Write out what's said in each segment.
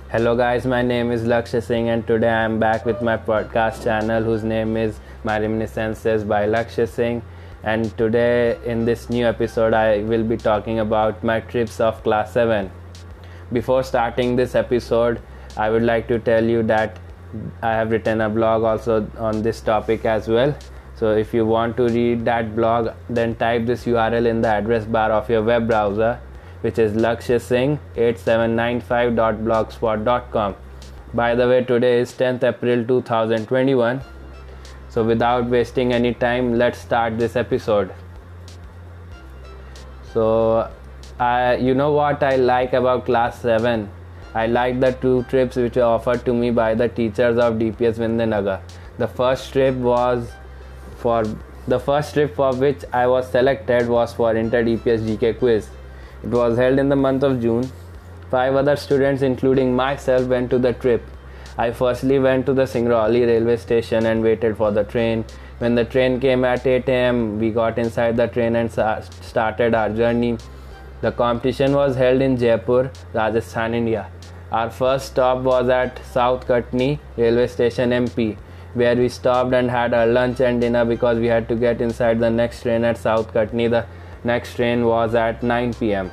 Hello guys, my name is Lakshya Singh and today I am back with my podcast channel whose name is My Reminiscences by Lakshya Singh, and today in this new episode I will be talking about my trips of class 7. Before starting this episode, I would like to tell you that I have written a blog also on this topic as well. So if you want to read that blog, then type this URL in the address bar of your web browser, which is lakshyasingh8795.blogspot.com. By the way, today is 10th April 2021. So without wasting any time, let's start this episode. So you know what I like about class 7? I like the two trips which were offered to me by the teachers of DPS Vindhyanagar. The first trip for which I was selected was for Inter DPS GK quiz. It was held in the month of June. 5 other students including myself went to the trip. I firstly went to the Singrauli railway station and waited for the train. When the train came at 8 am, we got inside the train and started our journey. The competition was held in Jaipur, Rajasthan, India. Our first stop was at South Katni railway station, MP, where we stopped and had our lunch and dinner because we had to get inside the next train at South Katni. The next train was at 9 pm.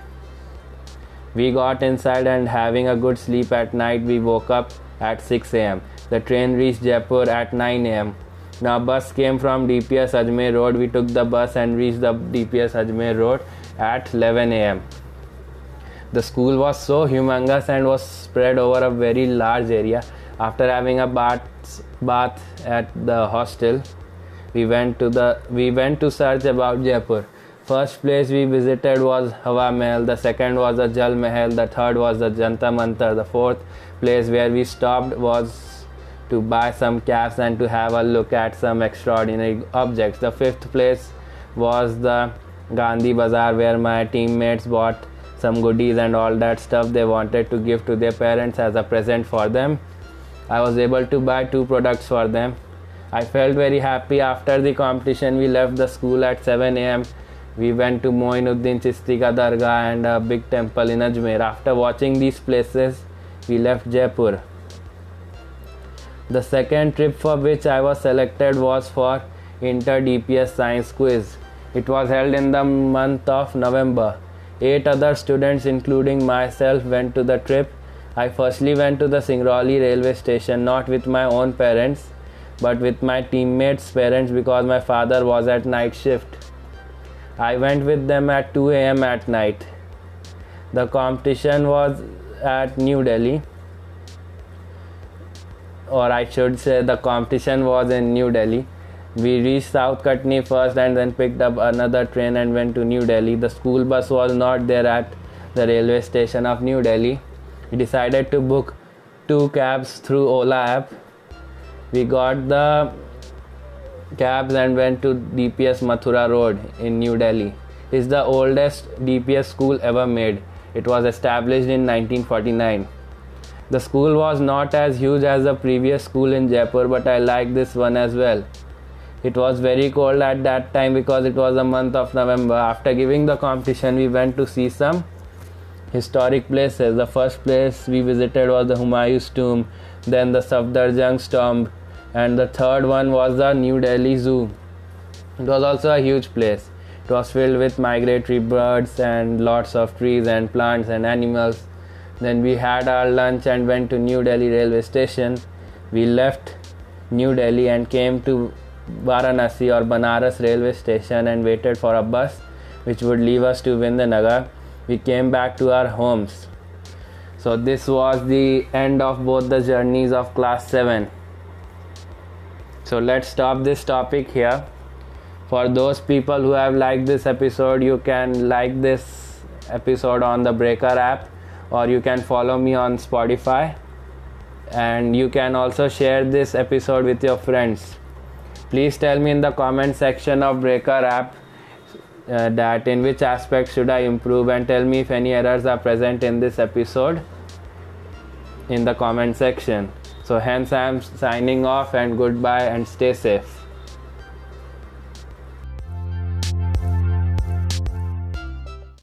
We got inside and having a good sleep at night, we woke up at 6 am. The train reached Jaipur at 9 am. Now bus came from DPS Ajmer Road. We took the bus and reached the DPS Ajmer Road at 11 am. The school was so humongous and was spread over a very large area. After having a bath at the hostel, we went to search about Jaipur. First place we visited was Hawa Mahal, the second was the Jal Mahal, the third was the Jantar Mantar, the fourth place where we stopped was to buy some caps and to have a look at some extraordinary objects. The fifth place was the Gandhi Bazaar, where my teammates bought some goodies and all that stuff they wanted to give to their parents as a present for them. I was able to buy 2 products for them. I felt very happy. After the competition, we left the school at 7 am. We went to Moinuddin Chishti ka Dargah and a big temple in Ajmer. After watching these places, we left Jaipur. The second trip for which I was selected was for Inter DPS Science Quiz. It was held in the month of November. 8 other students including myself went to the trip. I firstly went to the Singrauli railway station, not with my own parents but with my teammates' parents because my father was at night shift. I went with them at 2 am at night. The competition was at New Delhi, or I should say the competition was in New Delhi. We reached South Katni first and then picked up another train and went to New Delhi. The school bus was not there at the railway station of New Delhi. We decided to book 2 cabs through Ola app. We got the cabs and went to DPS Mathura Road in New Delhi. It is the oldest DPS school ever made. It was established in 1949. The school was not as huge as the previous school in Jaipur, but I liked this one as well. It was very cold at that time because it was the month of November. After giving the competition, we went to see some historic places. The first place we visited was the Humayun's tomb, then the Safdarjung's tomb, and the third one was the New Delhi Zoo. It was also a huge place. It was filled with migratory birds and lots of trees and plants and animals. Then we had our lunch and went to New Delhi railway station. We left New Delhi and came to Varanasi or Banaras railway station and waited for a bus which would leave us to Vindhyanagar. We came back to our homes. So this was the end of both the journeys of class 7. So let's stop this topic here. For those people who have liked this episode, you can like this episode on the Breaker app, or you can follow me on Spotify, and you can also share this episode with your friends. Please tell me in the comment section of Breaker app that in which aspect should I improve, and tell me if any errors are present in this episode in the comment section. So hence I am signing off, and goodbye and stay safe.